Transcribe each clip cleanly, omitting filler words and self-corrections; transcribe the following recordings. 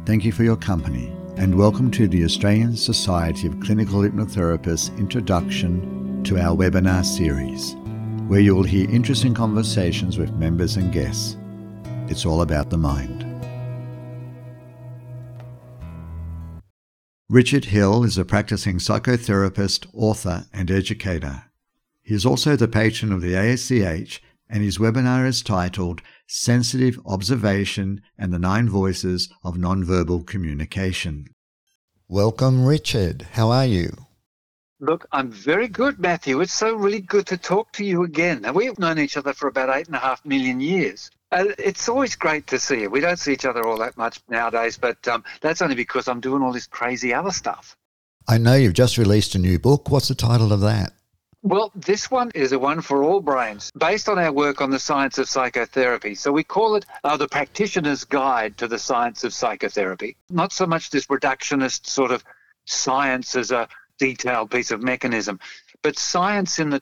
Thank you for your company and welcome to the Australian Society of Clinical Hypnotherapists Introduction to our webinar series, where you will hear interesting conversations with members and guests. It's all about the mind. Richard Hill is a practicing psychotherapist, author, and educator. He is also the patron of the ASCH, and his webinar is titled Sensitive Observation and the 9 Voices of Nonverbal Communication. Welcome, Richard. How are you? Look, I'm very good, Matthew. It's so really good to talk to you again. Now, we've known each other for about 8.5 million years. It's always great to see you. We don't see each other all that much nowadays, but that's only because I'm doing all this crazy other stuff. I know you've just released a new book. What's the title of that? Well, this one is a one for all brains, based on our work on the science of psychotherapy. So we call it The Practitioner's Guide to the Science of Psychotherapy. Not so much this reductionist sort of science as a detailed piece of mechanism, but science in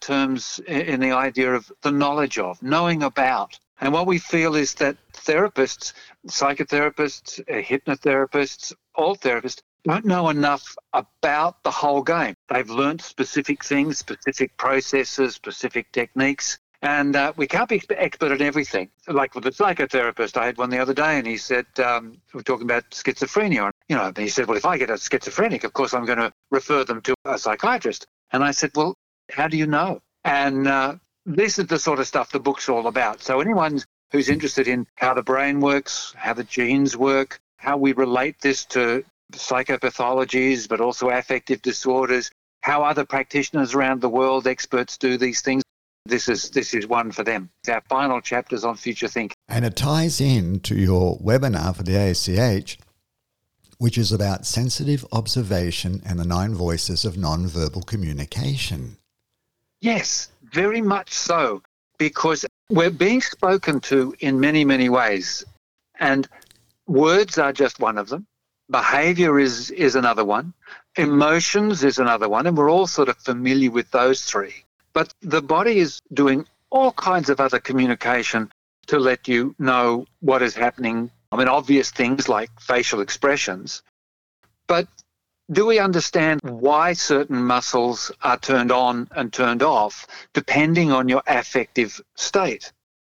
the idea of the knowledge of, knowing about. And what we feel is that therapists, psychotherapists, hypnotherapists, all therapists, don't know enough about the whole game. They've learned specific things, specific processes, specific techniques, and we can't be expert at everything. Like with the psychotherapist, I had one the other day, and he said, we were talking about schizophrenia. And he said, well, if I get a schizophrenic, of course I'm going to refer them to a psychiatrist. And I said, well, how do you know? And this is the sort of stuff the book's all about. So anyone who's interested in how the brain works, how the genes work, how we relate this to psychopathologies, but also affective disorders, how other practitioners around the world, experts do these things. This is one for them. Our final chapters on future thinking. And it ties in to your webinar for the ASCH, which is about sensitive observation and the 9 voices of nonverbal communication. Yes, very much so, because we're being spoken to in many, many ways, and words are just one of them. Behavior is another one. Emotions is another one. And we're all sort of familiar with those 3. But the body is doing all kinds of other communication to let you know what is happening. I mean, obvious things like facial expressions. But do we understand why certain muscles are turned on and turned off depending on your affective state?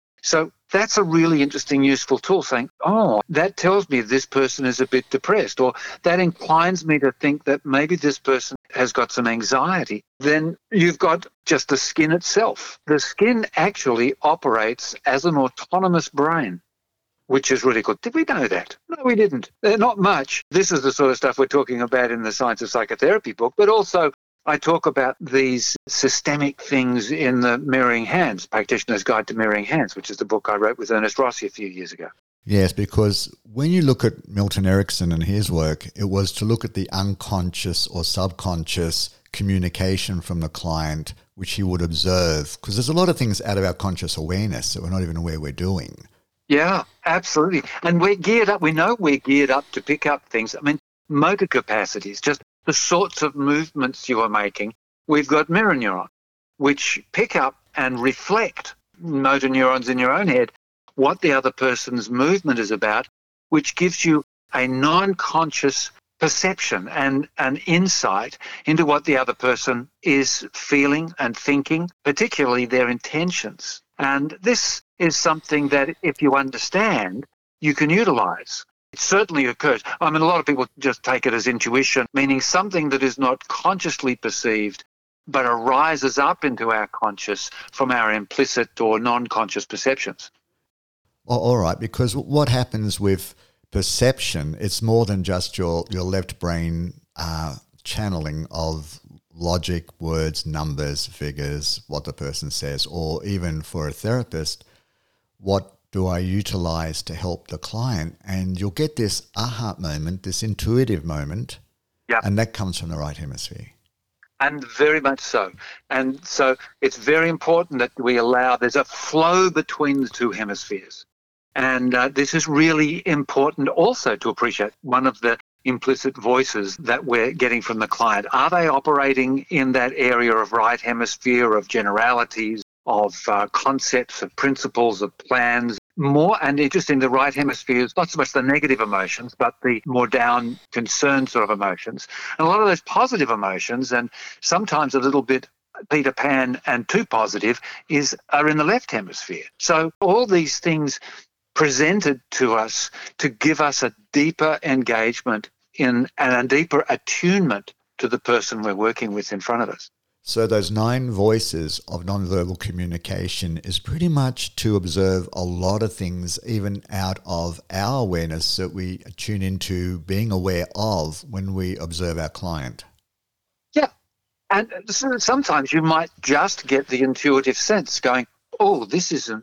So that's a really interesting, useful tool, saying, oh, that tells me this person is a bit depressed, or that inclines me to think that maybe this person has got some anxiety. Then you've got just the skin itself. The skin actually operates as an autonomous brain, which is really good. Did we know that? No, we didn't. Not much. This is the sort of stuff we're talking about in the Science of Psychotherapy book, but also I talk about these systemic things in the Mirroring Hands, Practitioner's Guide to Mirroring Hands, which is the book I wrote with Ernest Rossi a few years ago. Yes, because when you look at Milton Erickson and his work, it was to look at the unconscious or subconscious communication from the client, which he would observe, because there's a lot of things out of our conscious awareness that we're not even aware we're doing. Yeah, absolutely. And we're geared up. We know we're geared up to pick up things. I mean, motor capacities, just the sorts of movements you are making. We've got mirror neurons, which pick up and reflect motor neurons in your own head, what the other person's movement is about, which gives you a non-conscious perception and an insight into what the other person is feeling and thinking, particularly their intentions. And this is something that if you understand, you can utilize. It certainly occurs. I mean, a lot of people just take it as intuition, meaning something that is not consciously perceived, but arises up into our conscious from our implicit or non-conscious perceptions. Well, all right, because what happens with perception, it's more than just your left brain channeling of logic, words, numbers, figures, what the person says, or even for a therapist, what do I utilize to help the client? And you'll get this aha moment, this intuitive moment, Yep. And that comes from the right hemisphere. And very much so. And so it's very important that we allow, there's a flow between the 2 hemispheres. And this is really important also to appreciate. One of the implicit voices that we're getting from the client, are they operating in that area of right hemisphere, of generalities, of concepts, of principles, of plans? more, and interesting, the right hemisphere is not so much the negative emotions, but the more down, concerned sort of emotions. And a lot of those positive emotions, and sometimes a little bit Peter Pan and too positive, are in the left hemisphere. So all these things presented to us to give us a deeper engagement in and a deeper attunement to the person we're working with in front of us. So those 9 voices of nonverbal communication is pretty much to observe a lot of things, even out of our awareness, that we tune into being aware of when we observe our client. Yeah. And sometimes you might just get the intuitive sense going, oh, this isn't,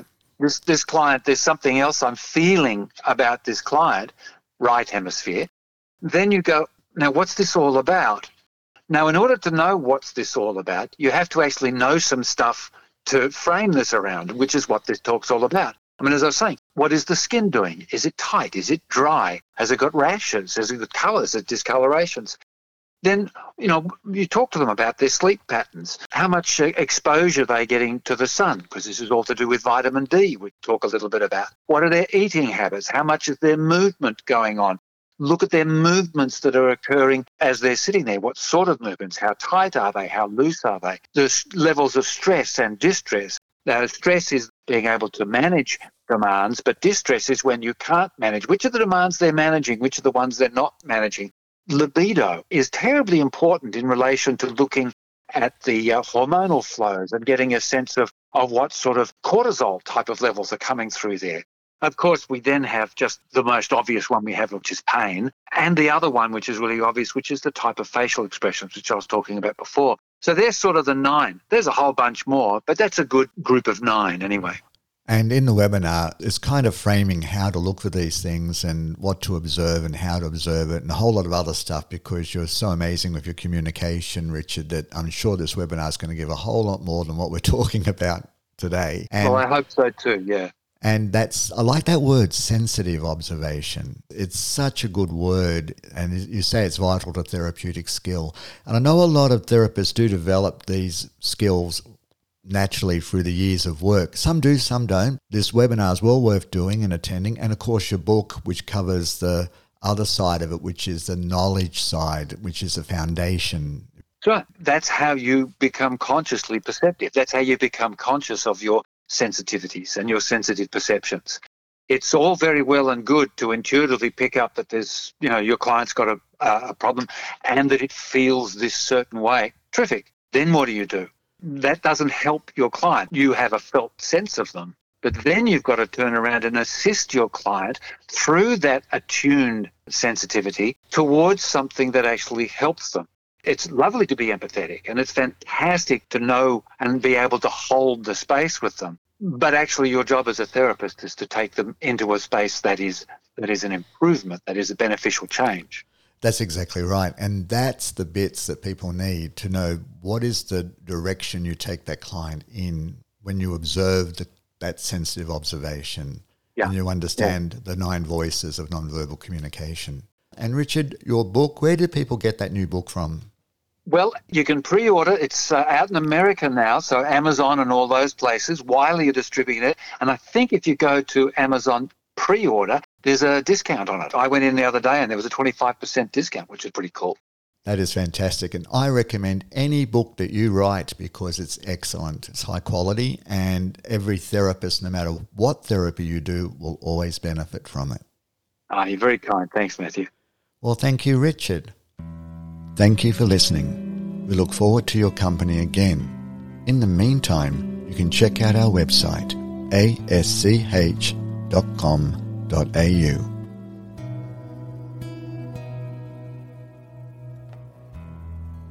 this client, there's something else I'm feeling about this client, right hemisphere. Then you go, now what's this all about? Now, in order to know what's this all about, you have to actually know some stuff to frame this around, which is what this talk's all about. I mean, as I was saying, what is the skin doing? Is it tight? Is it dry? Has it got rashes? Has it got colours? Has it discolorations? Then, you talk to them about their sleep patterns, how much exposure they're getting to the sun, because this is all to do with vitamin D, we talk a little bit about. What are their eating habits? How much is their movement going on? Look at their movements that are occurring as they're sitting there. What sort of movements? How tight are they? How loose are they? The levels of stress and distress. Now, stress is being able to manage demands, but distress is when you can't manage. Which are the demands they're managing? Which are the ones they're not managing? Libido is terribly important in relation to looking at the hormonal flows and getting a sense of what sort of cortisol type of levels are coming through there. Of course, we then have just the most obvious one we have, which is pain, and the other one, which is really obvious, which is the type of facial expressions, which I was talking about before. So there's sort of the 9. There's a whole bunch more, but that's a good group of 9 anyway. And in the webinar, it's kind of framing how to look for these things and what to observe and how to observe it and a whole lot of other stuff, because you're so amazing with your communication, Richard, that I'm sure this webinar is going to give a whole lot more than what we're talking about today. And well, I hope so too, yeah. And I like that word, sensitive observation. It's such a good word, and you say it's vital to therapeutic skill. And I know a lot of therapists do develop these skills naturally through the years of work. Some do, some don't. This webinar is well worth doing and attending. And of course, your book, which covers the other side of it, which is the knowledge side, which is the foundation. Right. That's how you become consciously perceptive. That's how you become conscious of your sensitivities and your sensitive perceptions. It's all very well and good to intuitively pick up that there's, your client's got a problem and that it feels this certain way. Terrific. Then what do? That doesn't help your client. You have a felt sense of them. But then you've got to turn around and assist your client through that attuned sensitivity towards something that actually helps them. It's lovely to be empathetic, and it's fantastic to know and be able to hold the space with them. But actually your job as a therapist is to take them into a space that is an improvement, that is a beneficial change. That's exactly right. And that's the bits that people need to know. What is the direction you take that client in when you observe that sensitive observation, and you understand the 9 voices of nonverbal communication. And Richard, your book, where do people get that new book from? Well, you can pre-order. It's out in America now, so Amazon and all those places. Wiley are distributing it. And I think if you go to Amazon pre-order, there's a discount on it. I went in the other day and there was a 25% discount, which is pretty cool. That is fantastic. And I recommend any book that you write because it's excellent. It's high quality, and every therapist, no matter what therapy you do, will always benefit from it. You're very kind. Thanks, Matthew. Well, thank you, Richard. Thank you for listening. We look forward to your company again. In the meantime, you can check out our website, asch.com.au.